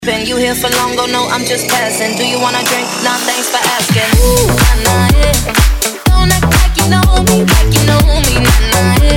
Been you here for long, go no, I'm just passing. Do you wanna drink? Nah, thanks for asking. Ooh, nah, nah, yeah. Don't act like you know me, like you know me, nah, nah, yeah.